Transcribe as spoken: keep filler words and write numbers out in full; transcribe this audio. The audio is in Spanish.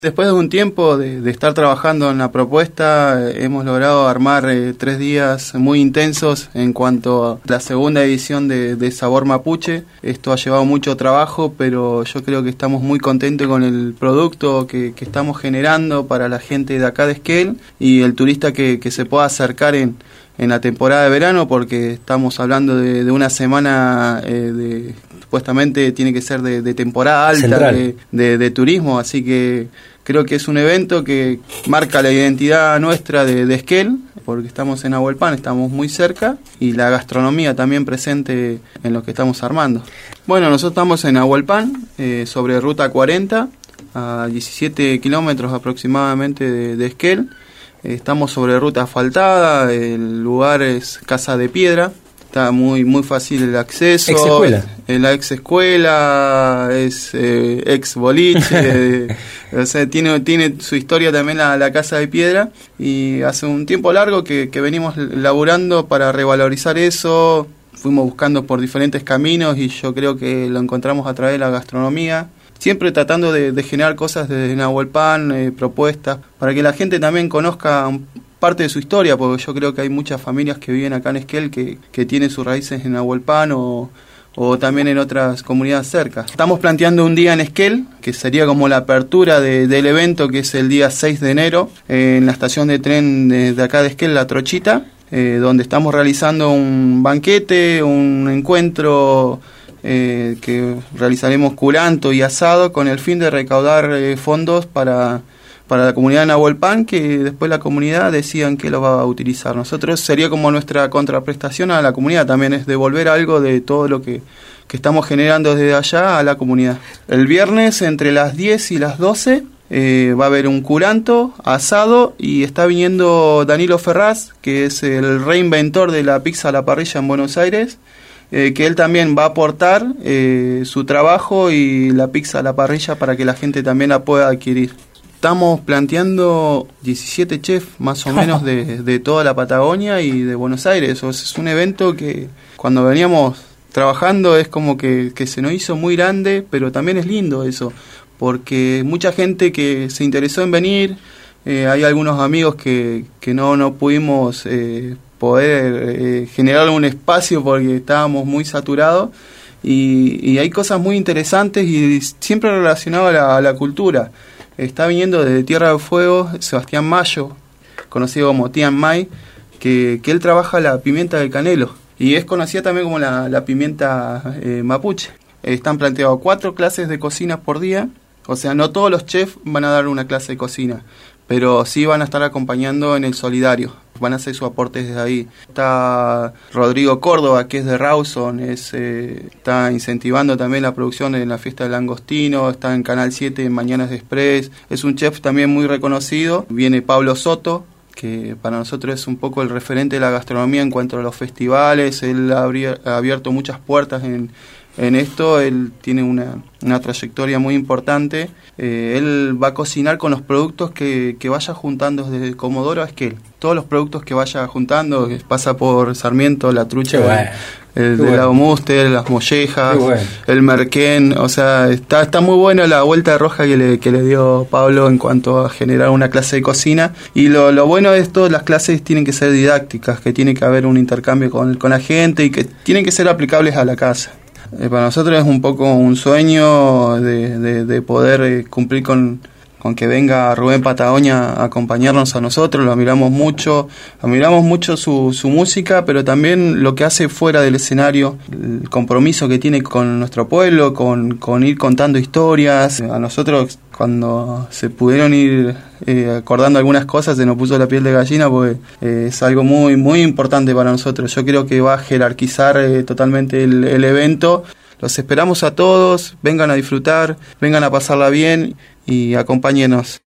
Después de un tiempo de, de estar trabajando en la propuesta, eh, hemos logrado armar eh, tres días muy intensos en cuanto a la segunda edición de, de Sabor Mapuche. Esto ha llevado mucho trabajo, pero yo creo que estamos muy contentos con el producto que, que estamos generando para la gente de acá de Esquel y el turista que, que se pueda acercar en, en la temporada de verano, porque estamos hablando de, de una semana eh, de... supuestamente tiene que ser de, de temporada alta de, de, de turismo, así que creo que es un evento que marca la identidad nuestra de, de Esquel, porque estamos en Nahuelpan, estamos muy cerca, y la gastronomía también presente en lo que estamos armando. Bueno, nosotros estamos en Nahuelpan, eh, sobre Ruta cuarenta, a diecisiete kilómetros aproximadamente de, de Esquel. Eh, estamos sobre ruta asfaltada, el lugar es Casa de Piedra. Está muy muy fácil el acceso. Ex escuela. La ex escuela, es eh, ex boliche. eh, o sea, tiene tiene su historia también la, la Casa de Piedra. Y hace un tiempo largo que, que venimos laburando para revalorizar eso. Fuimos buscando por diferentes caminos y yo creo que lo encontramos a través de la gastronomía. Siempre tratando de, de generar cosas desde Nahuelpan, eh, propuestas, para que la gente también conozca un, parte de su historia, porque yo creo que hay muchas familias que viven acá en Esquel que, que tienen sus raíces en Nahuelpan o, o también en otras comunidades cerca. Estamos planteando un día en Esquel, que sería como la apertura de, del evento, que es el día seis de enero, eh, en la estación de tren de, de acá de Esquel, La Trochita, eh, donde estamos realizando un banquete, un encuentro eh, que realizaremos curanto y asado con el fin de recaudar eh, fondos para... para la comunidad de Nahuelpan, que después la comunidad decida qué lo va a utilizar. Nosotros sería como nuestra contraprestación a la comunidad, también es devolver algo de todo lo que, que estamos generando desde allá a la comunidad. El viernes entre las diez y las doce eh, va a haber un curanto, asado, y está viniendo Danilo Ferraz, que es el reinventor de la pizza a la parrilla en Buenos Aires, eh, que él también va a aportar eh, su trabajo y la pizza a la parrilla para que la gente también la pueda adquirir. Estamos planteando diecisiete chefs más o menos de, de toda la Patagonia y de Buenos Aires. O sea, es un evento que cuando veníamos trabajando es como que, que se nos hizo muy grande, pero también es lindo eso, porque mucha gente que se interesó en venir, eh, hay algunos amigos que, que no, no pudimos eh, poder eh, generar un espacio porque estábamos muy saturados. Y, y hay cosas muy interesantes y siempre relacionadas a la, a la cultura. Está viniendo desde Tierra del Fuego Sebastián Mayo, conocido como Tian Mai, que, que él trabaja la pimienta del canelo y es conocida también como la, la pimienta eh, mapuche. Están planteados cuatro clases de cocina por día, o sea, no todos los chefs van a dar una clase de cocina, pero sí van a estar acompañando en el solidario, van a hacer sus aportes desde ahí. Está Rodrigo Córdoba, que es de Rawson, es, eh, está incentivando también la producción en la fiesta del langostino, está en Canal siete en Mañanas de Express, es un chef también muy reconocido. Viene Pablo Soto, que para nosotros es un poco el referente de la gastronomía en cuanto a los festivales. Él ha, abri- ha abierto muchas puertas en, en esto, él tiene una, una trayectoria muy importante. Eh, él va a cocinar con los productos que, que vaya juntando desde Comodoro a Esquel. Todos los productos que vaya juntando, que pasa por Sarmiento, la trucha, bueno, el, el de la Muster, las mollejas, bueno, el merquén. O sea, está está muy buena la vuelta de roja que le, que le dio Pablo en cuanto a generar una clase de cocina. Y lo, lo bueno de esto, las clases tienen que ser didácticas, que tiene que haber un intercambio con, con la gente y que tienen que ser aplicables a la casa. Eh, para nosotros es un poco un sueño de, de, de poder eh, cumplir con, con que venga Rubén Patagonia a acompañarnos a nosotros. Lo admiramos mucho, admiramos mucho su, su música, pero también lo que hace fuera del escenario, el compromiso que tiene con nuestro pueblo, con, con ir contando historias. A nosotros, cuando se pudieron ir eh, acordando algunas cosas, se nos puso la piel de gallina, porque eh, es algo muy muy importante para nosotros. Yo creo que va a jerarquizar eh, totalmente el, el evento. Los esperamos a todos, vengan a disfrutar, vengan a pasarla bien y acompáñenos.